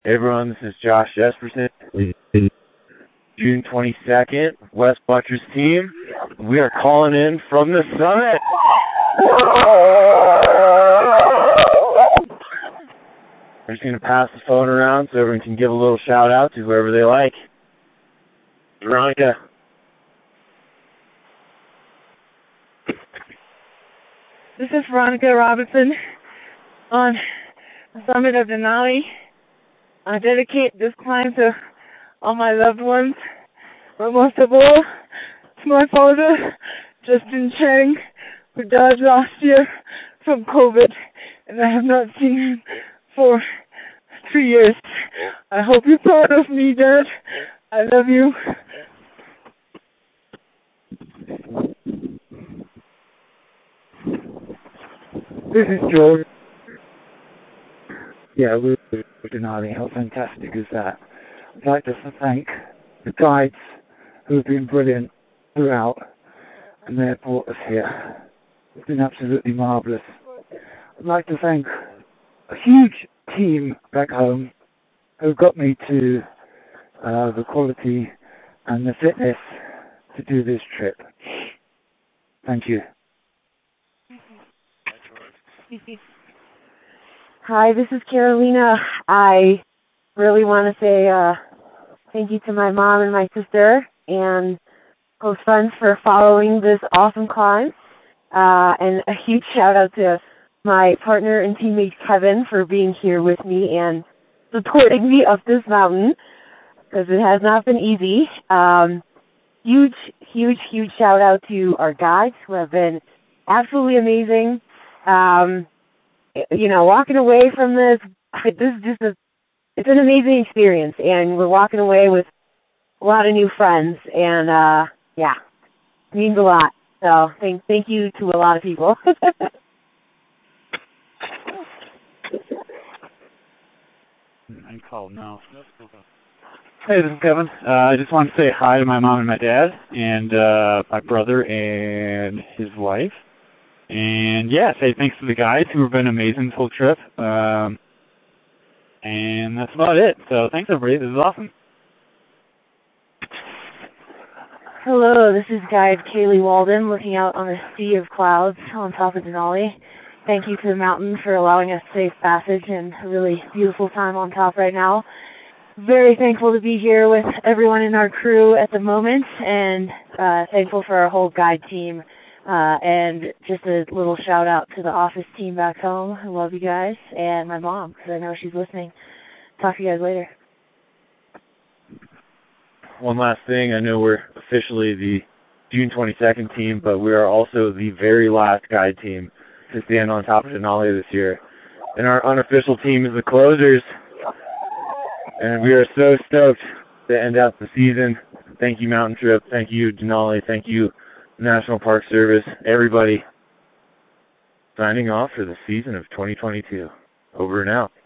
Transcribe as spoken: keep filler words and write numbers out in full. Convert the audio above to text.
Hey everyone, this is Josh Jesperson, June twenty-second, West Buttress team. We are calling in from the summit. We're just going to pass the phone around so everyone can give a little shout out to whoever they like. Veronica. This is Veronica Robinson on the summit of Denali. I dedicate this climb to all my loved ones, but most of all, to my father, Justin Chang, who died last year from COVID, and I have not seen him for three years. I hope you're proud of me, Dad. I love you. This is George. Yeah, we're Denali. How fantastic is that? I'd like to thank the guides who have been brilliant throughout, and they have brought us here. It's been absolutely marvellous. I'd like to thank a huge team back home who got me to uh, the quality and the fitness to do this trip. Thank you. Hi, this is Carolina. I really want to say uh, thank you to my mom and my sister and close friends for following this awesome climb. Uh, and a huge shout out to my partner and teammate Kevin for being here with me and supporting me up this mountain, because it has not been easy. Um, huge, huge, huge shout out to our guides who have been absolutely amazing. Um, you know, walking away from this, this is just a, it's an amazing experience, and we're walking away with a lot of new friends, and uh, yeah, it means a lot. So thank, thank you to a lot of people. I'm called now. Hey, this is Kevin. Uh, I just want to say hi to my mom and my dad, and uh, my brother and his wife. And yeah, say thanks to the guys who have been amazing this whole trip. Um, and that's about it. So thanks everybody. This is awesome. Hello, this is guide Kaylee Walden looking out on a sea of clouds on top of Denali. Thank you to the mountain for allowing us safe passage and a really beautiful time on top right now. Very thankful to be here with everyone in our crew at the moment, and uh, thankful for our whole guide team. Uh, and just a little shout out to the office team back home. I love you guys, and my mom, because I know she's listening. Talk to you guys later. One last thing, I know we're officially the June twenty-second team, but we are also the very last guide team to stand on top of Denali this year. And our unofficial team is the closers. And we are so stoked to end out the season. Thank you, Mountain Trip. Thank you, Denali. Thank you, National Park Service. Everybody signing off for the season of twenty twenty-two. Over and out.